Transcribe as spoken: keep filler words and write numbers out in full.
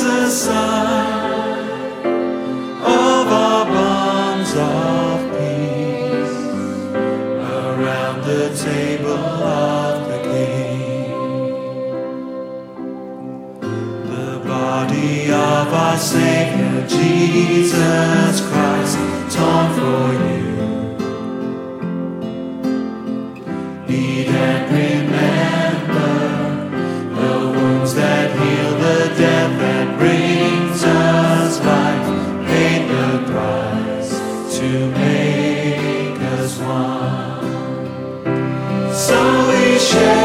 the sign of our bonds of peace around the table of the King. The body of our Savior Jesus Christ, torn for you. Eat and remember the wounds that heal, the death that brings us life, paid the price to make us one. So we share